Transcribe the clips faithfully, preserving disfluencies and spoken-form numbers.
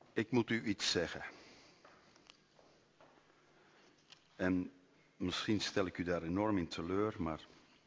Ik moet u iets zeggen. En misschien stel ik u daar enorm in teleur, maar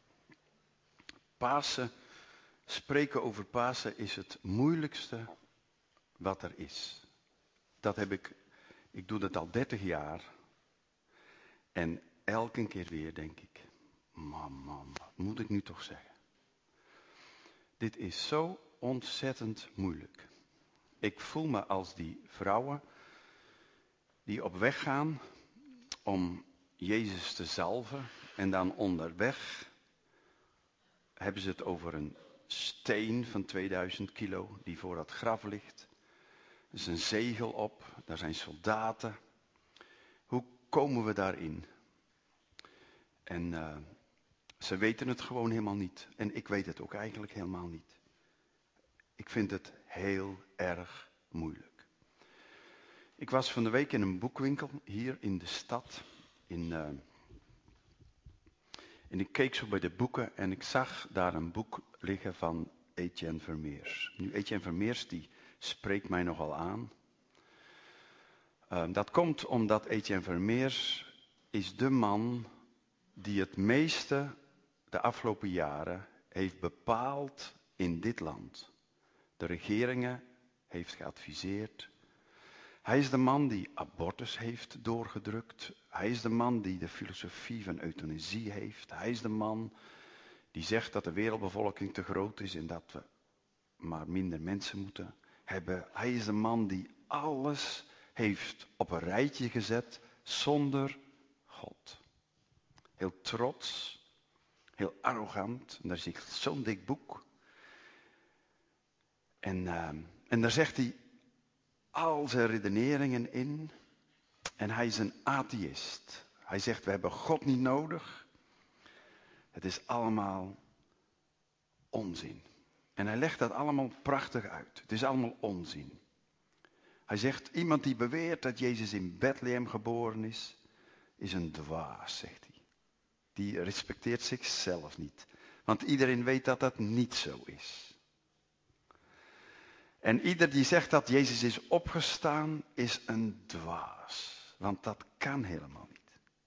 Pasen, spreken over Pasen is het moeilijkste wat er is. Dat heb ik, ik doe dat al dertig jaar. En elke keer weer denk ik, man, man, wat moet ik nu toch zeggen? Dit is zo ontzettend moeilijk. Ik voel me als die vrouwen die op weg gaan om Jezus te zalven en dan onderweg hebben ze het over een steen van tweeduizend kilo die voor dat graf ligt. Er is een zegel op, daar zijn soldaten. Hoe komen we daarin? En uh, ze weten het gewoon helemaal niet. En ik weet het ook eigenlijk helemaal niet. Ik vind het heel erg moeilijk. Ik was van de week in een boekwinkel hier in de stad. In, uh, en ik keek zo bij de boeken en ik zag daar een boek liggen van Etienne Vermeers. Nu, Etienne Vermeers die spreekt mij nogal aan. Uh, dat komt omdat Etienne Vermeers is de man die het meeste de afgelopen jaren heeft bepaald in dit land. De regeringen heeft geadviseerd. Hij is de man die abortus heeft doorgedrukt. Hij is de man die de filosofie van euthanasie heeft. Hij is de man die zegt dat de wereldbevolking te groot is en dat we maar minder mensen moeten hebben. Hij is de man die alles heeft op een rijtje gezet zonder God. Heel trots, heel arrogant. En daar zit zo'n dik boek. En, uh, en daar zegt hij al zijn redeneringen in. En hij is een atheïst. Hij zegt, we hebben God niet nodig. Het is allemaal onzin. En hij legt dat allemaal prachtig uit. Het is allemaal onzin. Hij zegt, iemand die beweert dat Jezus in Bethlehem geboren is, is een dwaas, zegt hij. Die respecteert zichzelf niet. Want iedereen weet dat dat niet zo is. En ieder die zegt dat Jezus is opgestaan, is een dwaas. Want dat kan helemaal niet.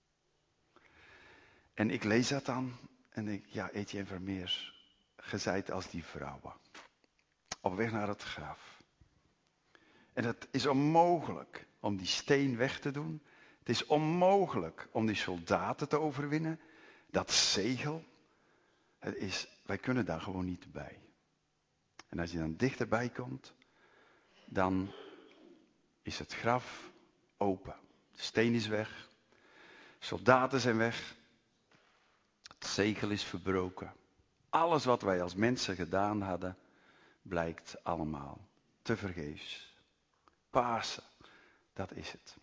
En ik lees dat dan en ik, ja, Etienne Vermeers, gezeid als die vrouwen. Op weg naar het graf. En het is onmogelijk om die steen weg te doen. Het is onmogelijk om die soldaten te overwinnen. Dat zegel, het is, wij kunnen daar gewoon niet bij. En als je dan dichterbij komt, dan is het graf open. De steen is weg. Soldaten zijn weg. Het zegel is verbroken. Alles wat wij als mensen gedaan hadden, blijkt allemaal tevergeefs. Pasen, dat is het.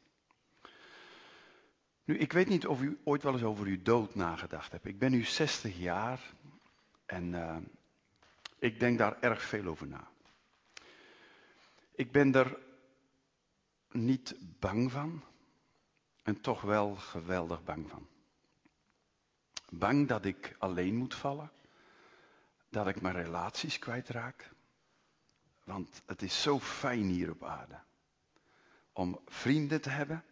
Nu, ik weet niet of u ooit wel eens over uw dood nagedacht hebt. Ik ben nu zestig jaar en uh, ik denk daar erg veel over na. Ik ben er niet bang van en toch wel geweldig bang van. Bang dat ik alleen moet vallen, dat ik mijn relaties kwijtraak. Want het is zo fijn hier op aarde om vrienden te hebben.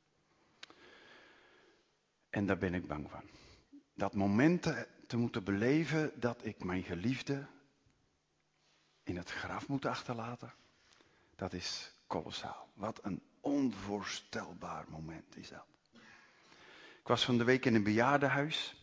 En daar ben ik bang van. Dat momenten te moeten beleven dat ik mijn geliefde in het graf moet achterlaten, dat is kolossaal. Wat een onvoorstelbaar moment is dat. Ik was van de week in een bejaardenhuis.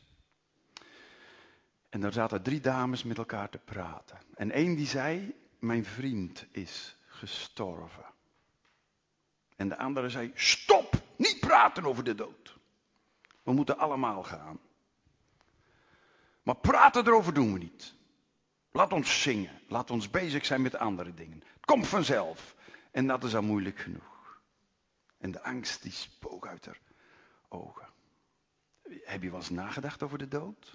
En daar zaten drie dames met elkaar te praten. En één die zei, mijn vriend is gestorven. En de andere zei, stop, niet praten over de dood. We moeten allemaal gaan. Maar praten erover doen we niet. Laat ons zingen, laat ons bezig zijn met andere dingen. Het komt vanzelf. En dat is al moeilijk genoeg. En de angst die spook uit haar ogen. Heb je wel eens nagedacht over de dood?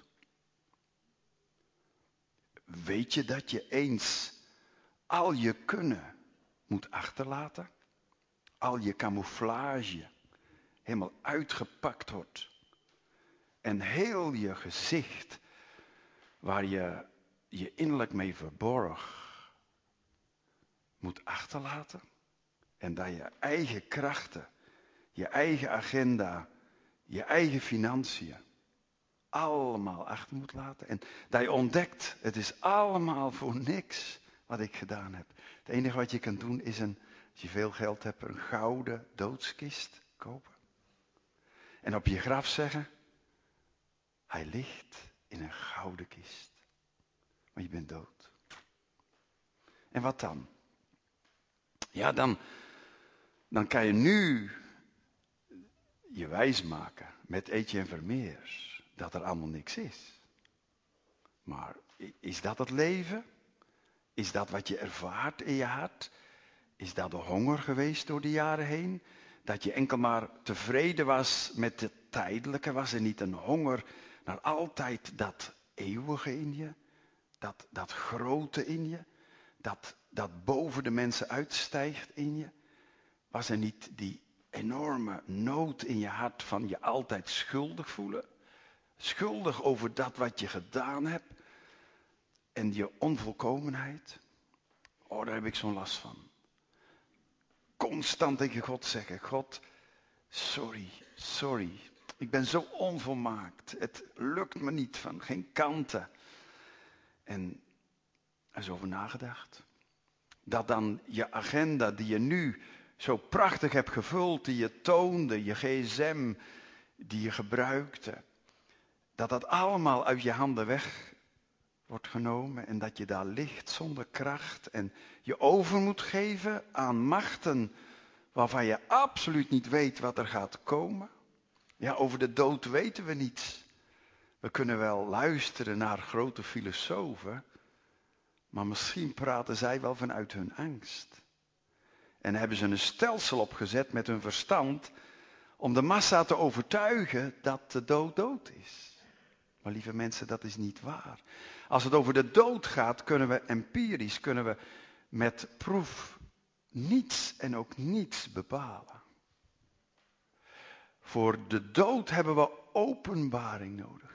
Weet je dat je eens al je kunnen moet achterlaten? Al je camouflage helemaal uitgepakt wordt. En heel je gezicht, waar je je innerlijk mee verborg, moet achterlaten? En dat je eigen krachten, je eigen agenda, je eigen financiën allemaal achter moet laten. En dat je ontdekt, het is allemaal voor niks wat ik gedaan heb. Het enige wat je kan doen is, een, als je veel geld hebt, een gouden doodskist kopen. En op je graf zeggen, hij ligt in een gouden kist. Maar je bent dood. En wat dan? Ja, dan, dan kan je nu je wijs maken met Etienne Vermeers dat er allemaal niks is. Maar is dat het leven? Is dat wat je ervaart in je hart? Is dat de honger geweest door de jaren heen? Dat je enkel maar tevreden was met het tijdelijke, was er niet een honger naar altijd dat eeuwige in je? Dat, dat grote in je? Dat, dat boven de mensen uitstijgt in je? Was er niet die enorme nood in je hart van je altijd schuldig voelen? Schuldig over dat wat je gedaan hebt en je onvolkomenheid? Oh, daar heb ik zo'n last van. Constant tegen God zeggen, God, sorry, sorry. Ik ben zo onvolmaakt. Het lukt me niet van geen kanten. En er is over nagedacht. Dat dan je agenda die je nu zo prachtig hebt gevuld, die je toonde, je gsm die je gebruikte, dat dat allemaal uit je handen weg wordt genomen en dat je daar ligt zonder kracht en je over moet geven aan machten waarvan je absoluut niet weet wat er gaat komen. Ja, over de dood weten we niets. We kunnen wel luisteren naar grote filosofen, maar misschien praten zij wel vanuit hun angst. En hebben ze een stelsel opgezet met hun verstand om de massa te overtuigen dat de dood dood is. Maar lieve mensen, dat is niet waar. Als het over de dood gaat, kunnen we empirisch, kunnen we met proef niets en ook niets bepalen. Voor de dood hebben we openbaring nodig.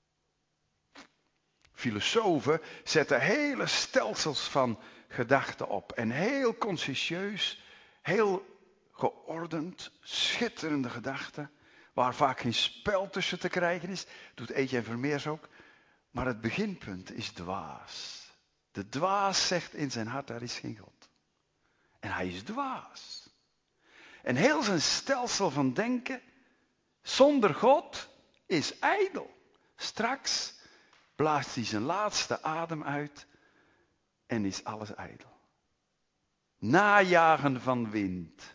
Filosofen zetten hele stelsels van gedachten op. En heel consciëntieus, heel geordend, schitterende gedachten. Waar vaak geen spel tussen te krijgen is. Doet Etienne Vermeers ook. Maar het beginpunt is dwaas. De dwaas zegt in zijn hart, er is geen God. En hij is dwaas. En heel zijn stelsel van denken, zonder God, is ijdel. Straks blaast hij zijn laatste adem uit en is alles ijdel. Najagen van wind.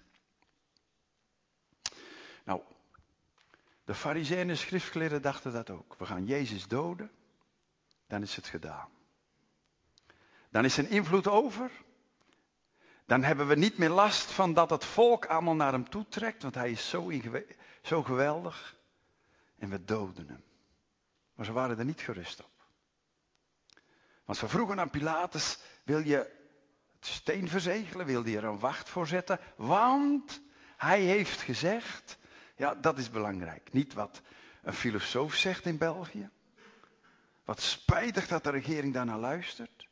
Nou, de farizeeën en de schriftgeleerden dachten dat ook. We gaan Jezus doden, dan is het gedaan. Dan is zijn invloed over. Dan hebben we niet meer last van dat het volk allemaal naar hem toe trekt, want hij is zo, ingewe- zo geweldig. En we doden hem. Maar ze waren er niet gerust op. Want ze vroegen aan Pilatus, wil je het steen verzegelen? Wil je er een wacht voor zetten? Want hij heeft gezegd, ja, dat is belangrijk. Niet wat een filosoof zegt in België. Wat spijtig dat de regering daarnaar luistert.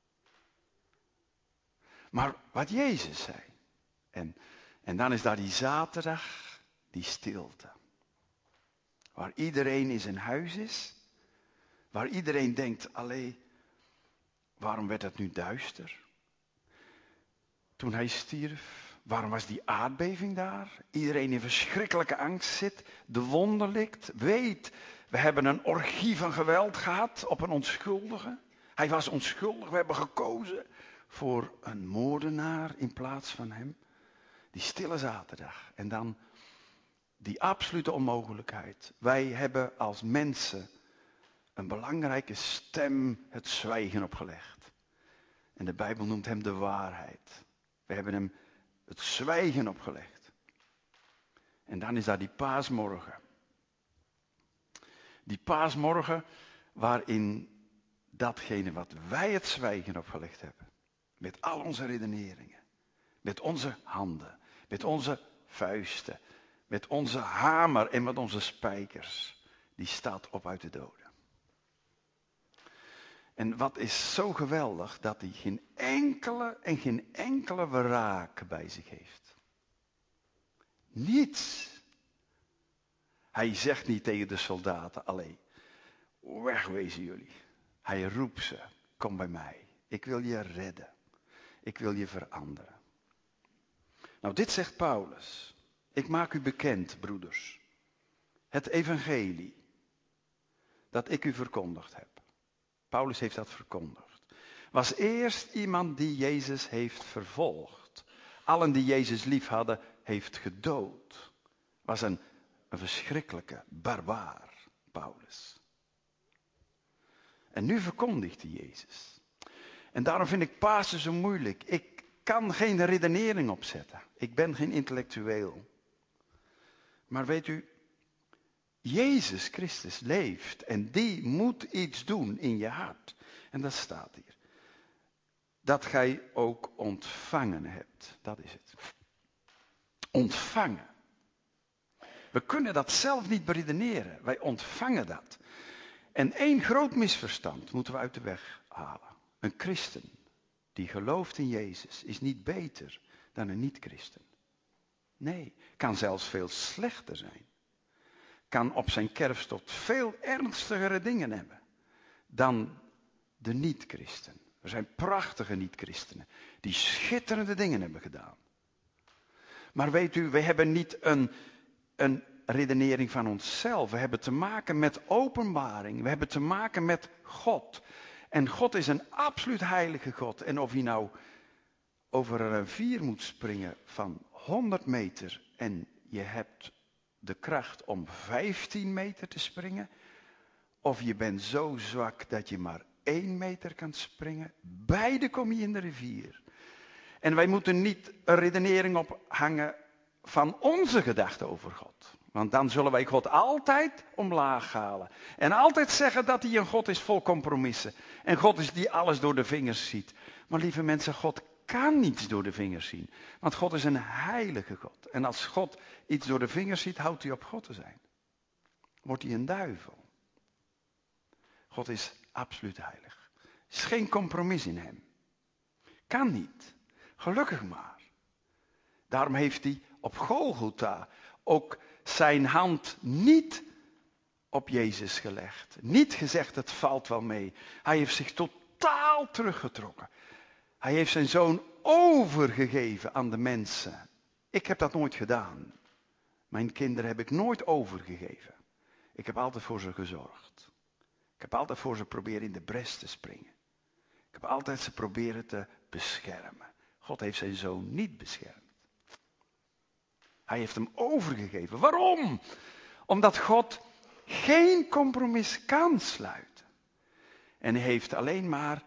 Maar wat Jezus zei. En, en dan is daar die zaterdag, die stilte. Waar iedereen in zijn huis is. Waar iedereen denkt, allee, waarom werd het nu duister? Toen hij stierf, waarom was die aardbeving daar? Iedereen in verschrikkelijke angst zit, de wonde likt, weet, we hebben een orgie van geweld gehad op een onschuldige. Hij was onschuldig, we hebben gekozen voor een moordenaar in plaats van hem. Die stille zaterdag. En dan die absolute onmogelijkheid. Wij hebben als mensen een belangrijke stem het zwijgen opgelegd. En de Bijbel noemt hem de waarheid. We hebben hem het zwijgen opgelegd. En dan is daar die paasmorgen. Die paasmorgen waarin datgene wat wij het zwijgen opgelegd hebben. Met al onze redeneringen. Met onze handen. Met onze vuisten. Met onze hamer en met onze spijkers. Die staat op uit de doden. En wat is zo geweldig dat hij geen enkele en geen enkele wraak bij zich heeft. Niets. Hij zegt niet tegen de soldaten, allee, wegwezen jullie. Hij roept ze, kom bij mij. Ik wil je redden. Ik wil je veranderen. Nou, dit zegt Paulus. Ik maak u bekend, broeders. Het evangelie dat ik u verkondigd heb. Paulus heeft dat verkondigd. Was eerst iemand die Jezus heeft vervolgd. Allen die Jezus lief hadden, heeft gedood. Was een, een verschrikkelijke barbaar, Paulus. En nu verkondigt hij Jezus. En daarom vind ik Pasen zo moeilijk. Ik kan geen redenering opzetten. Ik ben geen intellectueel. Maar weet u, Jezus Christus leeft en die moet iets doen in je hart. En dat staat hier. Dat gij ook ontvangen hebt. Dat is het. Ontvangen. We kunnen dat zelf niet beredeneren. Wij ontvangen dat. En één groot misverstand moeten we uit de weg halen. Een christen die gelooft in Jezus is niet beter dan een niet-christen. Nee, kan zelfs veel slechter zijn. Kan op zijn kerfstok veel ernstigere dingen hebben dan de niet-christen. Er zijn prachtige niet-christenen die schitterende dingen hebben gedaan. Maar weet u, we hebben niet een, een redenering van onszelf. We hebben te maken met openbaring. We hebben te maken met God. En God is een absoluut heilige God. En of hij nou over een rivier moet springen van honderd meter en je hebt de kracht om vijftien meter te springen, of je bent zo zwak dat je maar één meter kan springen, beide kom je in de rivier. En wij moeten niet een redenering ophangen van onze gedachten over God. Want dan zullen wij God altijd omlaag halen. En altijd zeggen dat hij een God is vol compromissen. En God is die alles door de vingers ziet. Maar lieve mensen, God kan niets door de vingers zien. Want God is een heilige God. En als God iets door de vingers ziet, houdt hij op God te zijn. Wordt hij een duivel. God is absoluut heilig. Er is geen compromis in hem. Kan niet. Gelukkig maar. Daarom heeft hij op Golgotha ook zijn hand niet op Jezus gelegd. Niet gezegd, het valt wel mee. Hij heeft zich totaal teruggetrokken. Hij heeft zijn zoon overgegeven aan de mensen. Ik heb dat nooit gedaan. Mijn kinderen heb ik nooit overgegeven. Ik heb altijd voor ze gezorgd. Ik heb altijd voor ze proberen in de bres te springen. Ik heb altijd ze proberen te beschermen. God heeft zijn zoon niet beschermd. Hij heeft hem overgegeven. Waarom? Omdat God geen compromis kan sluiten. En hij heeft alleen maar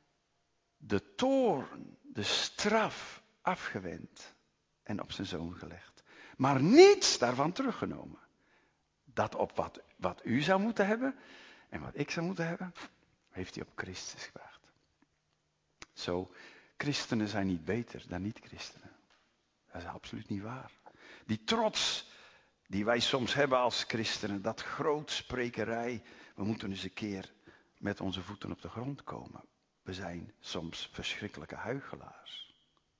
de toorn, de straf afgewend en op zijn zoon gelegd. Maar niets daarvan teruggenomen. Dat op wat, wat u zou moeten hebben en wat ik zou moeten hebben, heeft hij op Christus gebracht. Zo, christenen zijn niet beter dan niet-christenen. Dat is absoluut niet waar. Die trots die wij soms hebben als christenen, dat grootsprekerij, we moeten eens een keer met onze voeten op de grond komen. We zijn soms verschrikkelijke huichelaars.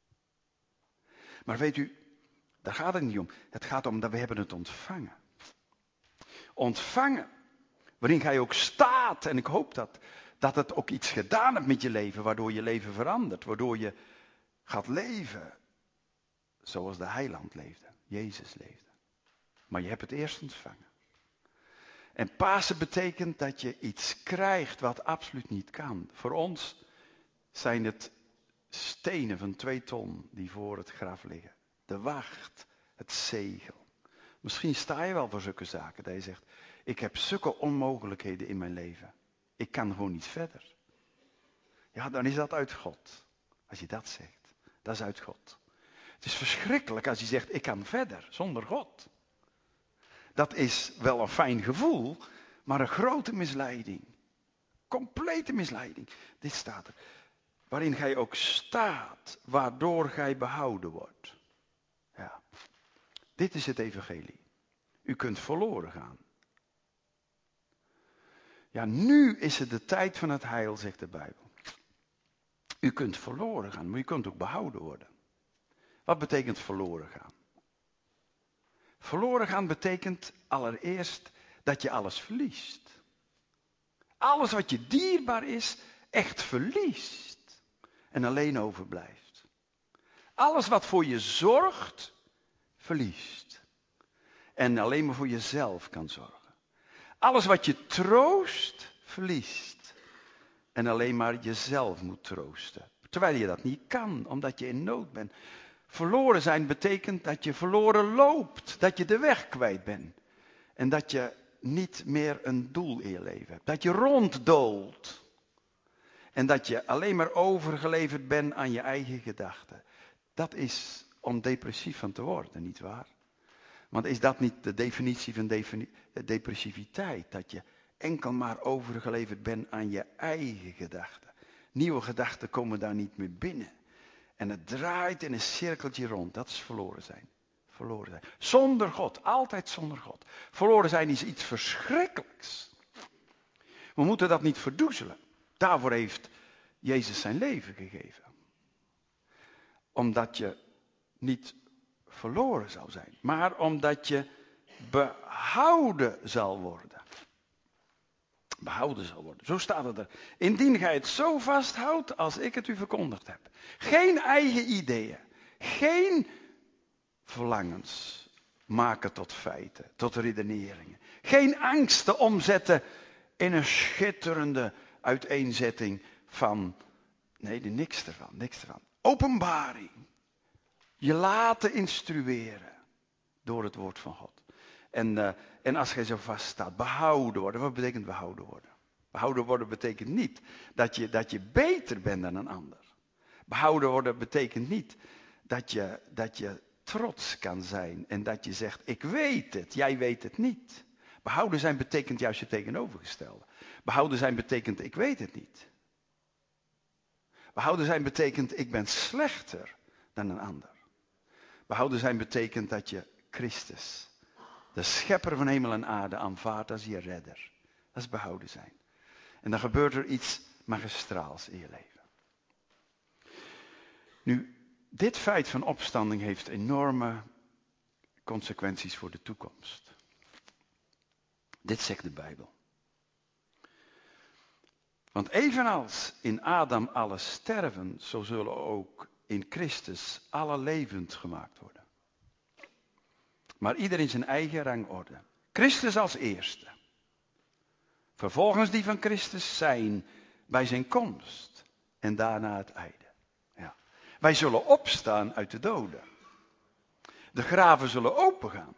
Maar weet u, daar gaat het niet om. Het gaat om dat we hebben het ontvangen. Ontvangen, waarin gij ook staat. En ik hoop dat, dat het ook iets gedaan hebt met je leven, waardoor je leven verandert. Waardoor je gaat leven zoals de heiland leefde, Jezus leefde. Maar je hebt het eerst ontvangen. En Pasen betekent dat je iets krijgt wat absoluut niet kan. Voor ons zijn het stenen van twee ton die voor het graf liggen. De wacht, het zegel. Misschien sta je wel voor zulke zaken. Dat je zegt, ik heb zulke onmogelijkheden in mijn leven. Ik kan gewoon niet verder. Ja, dan is dat uit God. Als je dat zegt, dat is uit God. Het is verschrikkelijk als je zegt, ik kan verder zonder God. Dat is wel een fijn gevoel, maar een grote misleiding. Complete misleiding. Dit staat er. Waarin gij ook staat, waardoor gij behouden wordt. Ja. Dit is het evangelie. U kunt verloren gaan. Ja, nu is het de tijd van het heil, zegt de Bijbel. U kunt verloren gaan, maar u kunt ook behouden worden. Wat betekent verloren gaan? Verloren gaan betekent allereerst dat je alles verliest. Alles wat je dierbaar is, echt verliest. En alleen overblijft. Alles wat voor je zorgt, verliest. En alleen maar voor jezelf kan zorgen. Alles wat je troost, verliest. En alleen maar jezelf moet troosten. Terwijl je dat niet kan, omdat je in nood bent. Verloren zijn betekent dat je verloren loopt. Dat je de weg kwijt bent. En dat je niet meer een doel in je leven hebt. Dat je ronddoolt. En dat je alleen maar overgeleverd bent aan je eigen gedachten. Dat is om depressief van te worden, nietwaar? Want is dat niet de definitie van defini- depressiviteit? Dat je enkel maar overgeleverd bent aan je eigen gedachten. Nieuwe gedachten komen daar niet meer binnen. En het draait in een cirkeltje rond. Dat is verloren zijn. Verloren zijn. Zonder God. Altijd zonder God. Verloren zijn is iets verschrikkelijks. We moeten dat niet verdoezelen. Daarvoor heeft Jezus zijn leven gegeven. Omdat je niet verloren zal zijn. Maar omdat je behouden zal worden. Behouden zal worden. Zo staat het er. Indien gij het zo vasthoudt als ik het u verkondigd heb. Geen eigen ideeën. Geen verlangens maken tot feiten. Tot redeneringen. Geen angsten omzetten in een schitterende uiteenzetting van... Nee, niks ervan. Niks ervan. Openbaring. Je laten instrueren. Door het woord van God. En, uh, en als jij zo vast staat, behouden worden. Wat betekent behouden worden? Behouden worden betekent niet dat je, dat je beter bent dan een ander. Behouden worden betekent niet dat je, dat je trots kan zijn. En dat je zegt, ik weet het, jij weet het niet. Behouden zijn betekent juist je tegenovergestelde. Behouden zijn betekent, ik weet het niet. Behouden zijn betekent, ik ben slechter dan een ander. Behouden zijn betekent dat je Christus, de schepper van hemel en aarde, aanvaardt als je redder. Dat is behouden zijn. En dan gebeurt er iets magistraals in je leven. Nu, dit feit van opstanding heeft enorme consequenties voor de toekomst. Dit zegt de Bijbel. Want evenals in Adam alle sterven, zo zullen ook in Christus alle levend gemaakt worden. Maar ieder in zijn eigen rangorde. Christus als eerste. Vervolgens die van Christus zijn bij zijn komst. En daarna het einde. Ja. Wij zullen opstaan uit de doden. De graven zullen opengaan.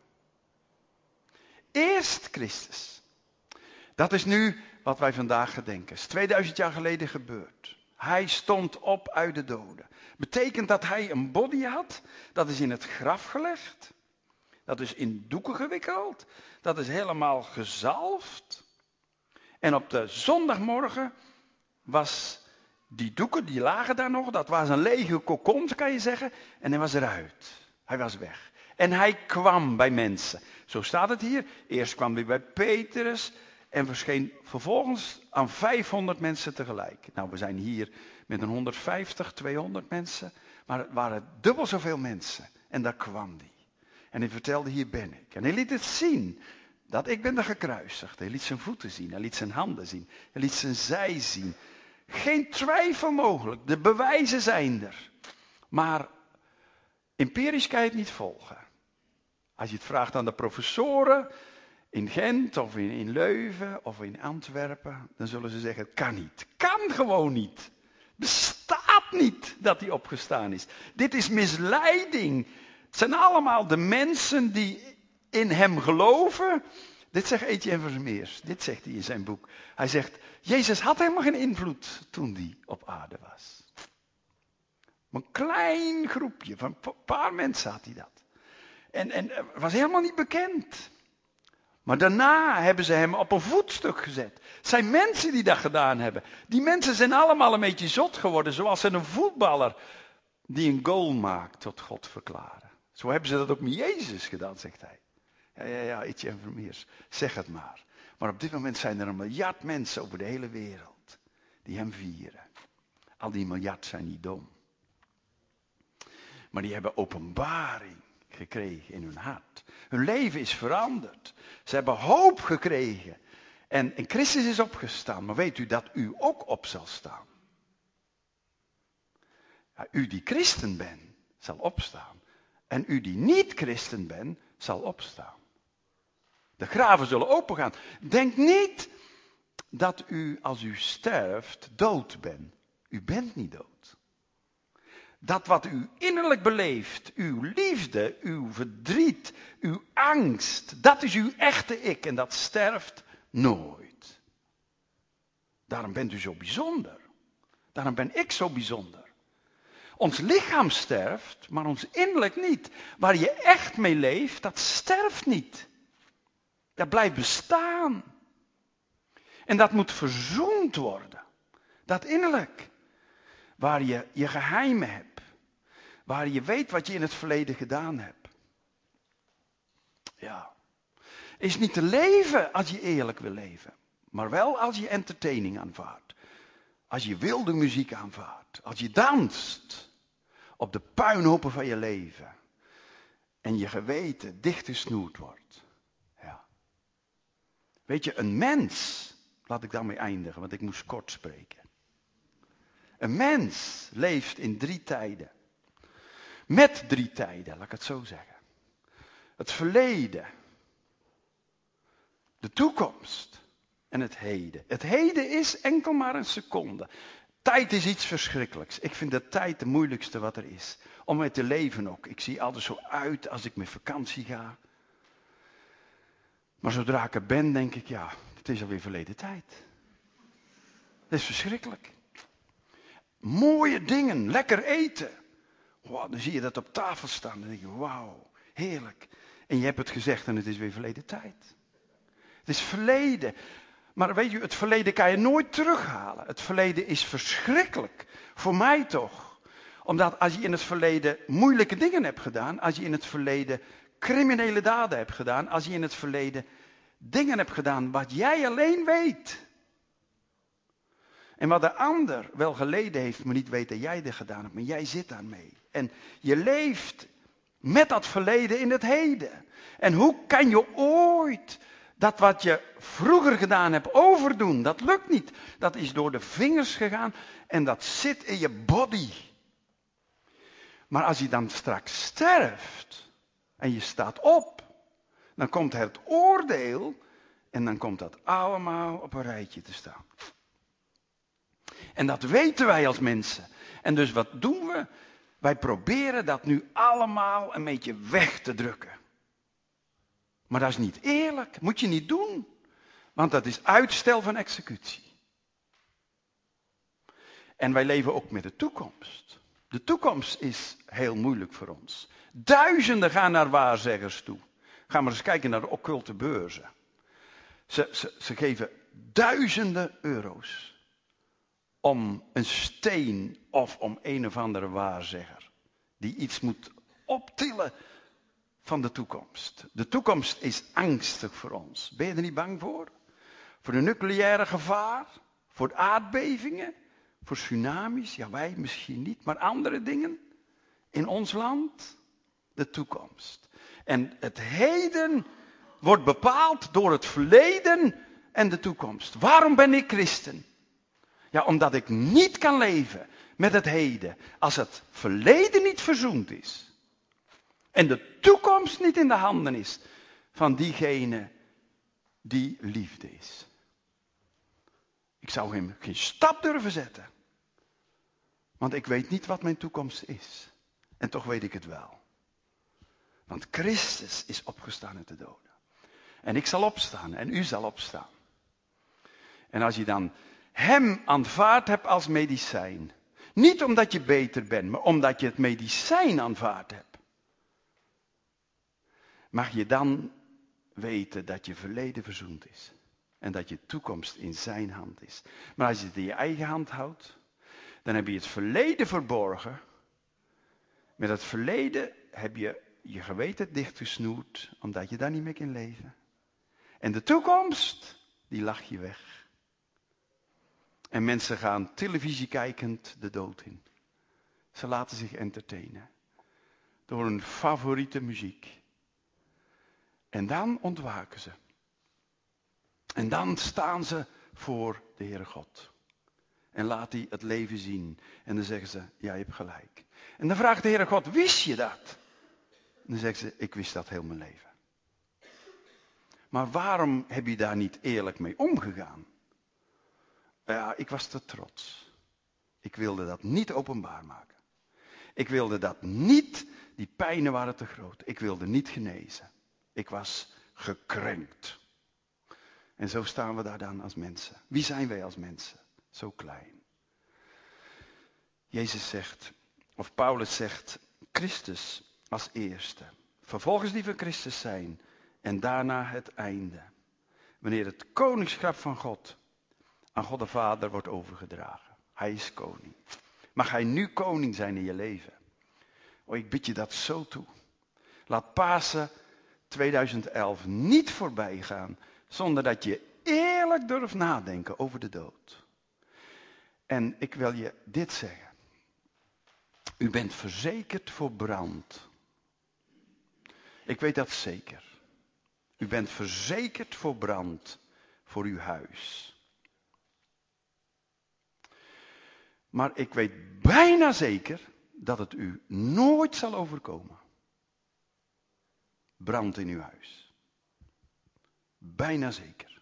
Eerst Christus. Dat is nu wat wij vandaag gedenken. Het is tweeduizend jaar geleden gebeurd. Hij stond op uit de doden. Betekent dat hij een body had. Dat is in het graf gelegd. Dat is in doeken gewikkeld. Dat is helemaal gezalfd. En op de zondagmorgen was die doeken, die lagen daar nog. Dat was een lege kokon, kan je zeggen. En hij was eruit. Hij was weg. En hij kwam bij mensen. Zo staat het hier. Eerst kwam hij bij Petrus. En verscheen vervolgens aan vijfhonderd mensen tegelijk. Nou, we zijn hier met een honderdvijftig, tweehonderd mensen. Maar het waren dubbel zoveel mensen. En daar kwam hij. En hij vertelde, hier ben ik. En hij liet het zien. Dat ik ben de gekruisigde. Hij liet zijn voeten zien. Hij liet zijn handen zien. Hij liet zijn zij zien. Geen twijfel mogelijk. De bewijzen zijn er. Maar empirisch kan je het niet volgen. Als je het vraagt aan de professoren in Gent of in, in Leuven of in Antwerpen, dan zullen ze zeggen, het kan niet. Kan gewoon niet. Bestaat niet dat hij opgestaan is. Dit is misleiding. Het zijn allemaal de mensen die in hem geloven. Dit zegt Etienne Vermeers. Dit zegt hij in zijn boek. Hij zegt, Jezus had helemaal geen invloed toen hij op aarde was. Een klein groepje, van een paar mensen had hij dat. En, en was helemaal niet bekend. Maar daarna hebben ze hem op een voetstuk gezet. Het zijn mensen die dat gedaan hebben. Die mensen zijn allemaal een beetje zot geworden. Zoals een voetballer die een goal maakt tot God verklaren. Zo hebben ze dat ook met Jezus gedaan, zegt hij. Ja, ja, ja, Etienne Vermeers, zeg het maar. Maar op dit moment zijn er een miljard mensen over de hele wereld die hem vieren. Al die miljard zijn niet dom. Maar die hebben openbaring gekregen in hun hart. Hun leven is veranderd. Ze hebben hoop gekregen. En, en Christus is opgestaan. Maar weet u dat u ook op zal staan? Ja, u die christen bent, zal opstaan. En u die niet christen bent, zal opstaan. De graven zullen opengaan. Denk niet dat u als u sterft dood bent. U bent niet dood. Dat wat u innerlijk beleeft, uw liefde, uw verdriet, uw angst, dat is uw echte ik en dat sterft nooit. Daarom bent u zo bijzonder. Daarom ben ik zo bijzonder. Ons lichaam sterft, maar ons innerlijk niet. Waar je echt mee leeft, dat sterft niet. Dat blijft bestaan. En dat moet verzoend worden. Dat innerlijk. Waar je je geheimen hebt. Waar je weet wat je in het verleden gedaan hebt. Ja. Is niet te leven als je eerlijk wil leven. Maar wel als je entertaining aanvaardt. Als je wilde muziek aanvaardt. Als je danst. Op de puinhopen van je leven. En je geweten dichtgesnoerd wordt. Ja. Weet je, een mens. Laat ik daarmee eindigen, want ik moest kort spreken. Een mens leeft in drie tijden. Met drie tijden, laat ik het zo zeggen. Het verleden. De toekomst. En het heden. Het heden is enkel maar een seconde. Tijd is iets verschrikkelijks. Ik vind de tijd de moeilijkste wat er is. Om mee te leven ook. Ik zie altijd zo uit als ik met vakantie ga. Maar zodra ik er ben, denk ik, ja, het is alweer verleden tijd. Dat is verschrikkelijk. Mooie dingen, lekker eten. Wow, dan zie je dat op tafel staan. Dan denk je, wauw, heerlijk. En je hebt het gezegd en het is weer verleden tijd. Het is verleden. Maar weet je, het verleden kan je nooit terughalen. Het verleden is verschrikkelijk. Voor mij toch. Omdat als je in het verleden moeilijke dingen hebt gedaan. Als je in het verleden criminele daden hebt gedaan. Als je in het verleden dingen hebt gedaan wat jij alleen weet. En wat de ander wel geleden heeft, maar niet weet dat jij er gedaan hebt. Maar jij zit daarmee. En je leeft met dat verleden in het heden. En hoe kan je ooit dat wat je vroeger gedaan hebt overdoen? Dat lukt niet. Dat is door de vingers gegaan en dat zit in je body. Maar als je dan straks sterft en je staat op, dan komt het oordeel en dan komt dat allemaal op een rijtje te staan. En dat weten wij als mensen. En dus wat doen we? Wij proberen dat nu allemaal een beetje weg te drukken. Maar dat is niet eerlijk. Moet je niet doen. Want dat is uitstel van executie. En wij leven ook met de toekomst. De toekomst is heel moeilijk voor ons. Duizenden gaan naar waarzeggers toe. Ga maar eens kijken naar de occulte beurzen. Ze, ze, ze geven duizenden euro's. Om een steen of om een of andere waarzegger. Die iets moet optillen van de toekomst. De toekomst is angstig voor ons. Ben je er niet bang voor? Voor de nucleaire gevaar? Voor aardbevingen? Voor tsunamis? Ja, wij misschien niet, maar andere dingen. In ons land? De toekomst. En het heden wordt bepaald door het verleden en de toekomst. Waarom ben ik christen? Ja, omdat ik niet kan leven met het heden als het verleden niet verzoend is. En de toekomst niet in de handen is van diegene die liefde is. Ik zou hem geen stap durven zetten. Want ik weet niet wat mijn toekomst is. En toch weet ik het wel. Want Christus is opgestaan uit de doden. En ik zal opstaan en u zal opstaan. En als je dan hem aanvaard hebt als medicijn. Niet omdat je beter bent, maar omdat je het medicijn aanvaard hebt. Mag je dan weten dat je verleden verzoend is. En dat je toekomst in zijn hand is. Maar als je het in je eigen hand houdt, dan heb je het verleden verborgen. Met het verleden heb je je geweten dichtgesnoerd, omdat je daar niet meer kan leven. En de toekomst, die lach je weg. En mensen gaan televisie kijkend de dood in. Ze laten zich entertainen door hun favoriete muziek. En dan ontwaken ze. En dan staan ze voor de Heere God. En laat hij het leven zien. En dan zeggen ze, ja, je hebt gelijk. En dan vraagt de Heere God, wist je dat? En dan zeggen ze, ik wist dat heel mijn leven. Maar waarom heb je daar niet eerlijk mee omgegaan? Ja, ik was te trots. Ik wilde dat niet openbaar maken. Ik wilde dat niet, die pijnen waren te groot. Ik wilde niet genezen. Ik was gekrenkt. En zo staan we daar dan als mensen. Wie zijn wij als mensen? Zo klein. Jezus zegt, of Paulus zegt, Christus als eerste. Vervolgens die van Christus zijn. En daarna het einde. Wanneer het koningschap van God aan God de Vader wordt overgedragen. Hij is koning. Mag hij nu koning zijn in je leven? Oh, ik bid je dat zo toe. Laat Pasen tweeduizend elf niet voorbij gaan zonder dat je eerlijk durft nadenken over de dood. En ik wil je dit zeggen. U bent verzekerd voor brand. Ik weet dat zeker. U bent verzekerd voor brand voor uw huis. Maar ik weet bijna zeker dat het u nooit zal overkomen. Brand in uw huis. Bijna zeker.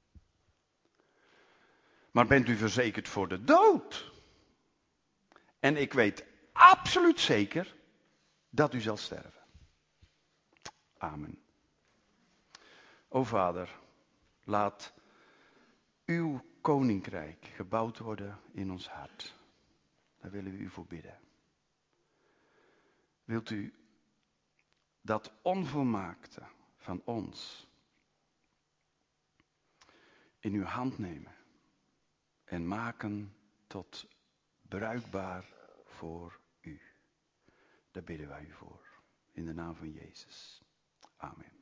Maar bent u verzekerd voor de dood? En ik weet absoluut zeker dat u zal sterven. Amen. O Vader, laat uw koninkrijk gebouwd worden in ons hart. Daar willen we u voor bidden. Wilt u dat onvolmaakte van ons in uw hand nemen en maken tot bruikbaar voor u. Daar bidden wij u voor. In de naam van Jezus. Amen.